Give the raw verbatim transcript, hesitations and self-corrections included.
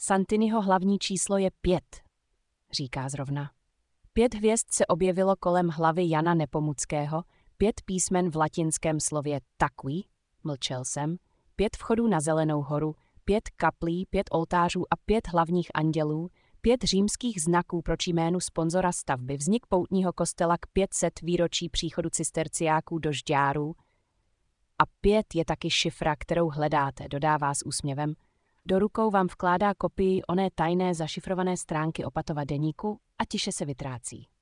Santiniho hlavní číslo je pět, říká zrovna. Pět hvězd se objevilo kolem hlavy Jana Nepomuckého, pět písmen v latinském slově takový, mlčel jsem, pět vchodů na Zelenou horu, pět kaplí, pět oltářů a pět hlavních andělů, pět římských znaků proč jménu sponzora stavby, vznik poutního kostela k pět set výročí příchodu cisterciáků do Žďáru. A pět je taky šifra, kterou hledáte, dodává s úsměvem. Do rukou vám vkládá kopii oné tajné zašifrované stránky Opatova deníku a tiše se vytrácí.